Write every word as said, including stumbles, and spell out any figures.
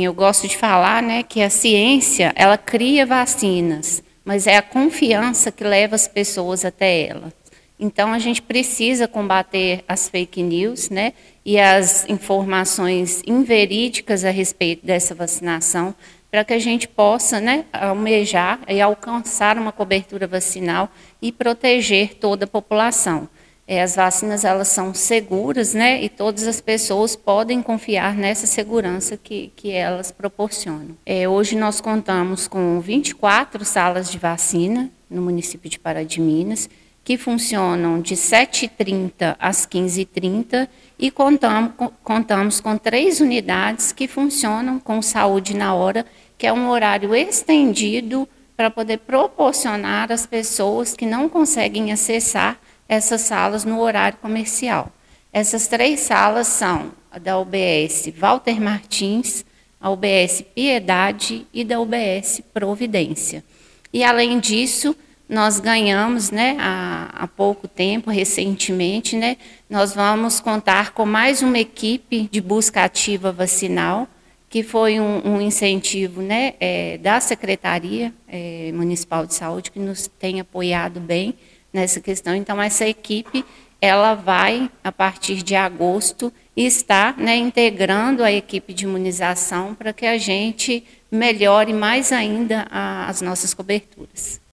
Eu gosto de falar, né, que a ciência, ela cria vacinas, mas é a confiança que leva as pessoas até ela. Então, a gente precisa combater as fake news, né, e as informações inverídicas a respeito dessa vacinação, para que a gente possa, né, almejar e alcançar uma cobertura vacinal e proteger toda a população. É, as vacinas, elas são seguras, né, e todas as pessoas podem confiar nessa segurança que, que elas proporcionam. É, hoje nós contamos com vinte e quatro salas de vacina no município de Pará de Minas, que funcionam de sete e trinta às quinze e trinta, e contamos, contamos com três unidades que funcionam com saúde na hora, que é um horário estendido para poder proporcionar às pessoas que não conseguem acessar essas salas no horário comercial. Essas três salas são a da U B S Walter Martins, a U B S Piedade e da U B S Providência. E, além disso, nós ganhamos, né, há, há pouco tempo, recentemente, né, nós vamos contar com mais uma equipe de busca ativa vacinal, que foi um, um incentivo, né, é, da Secretaria é, Municipal de Saúde, que nos tem apoiado bem nessa questão. Então, essa equipe, ela vai, a partir de agosto, estar, né, integrando a equipe de imunização para que a gente melhore mais ainda a, as nossas coberturas.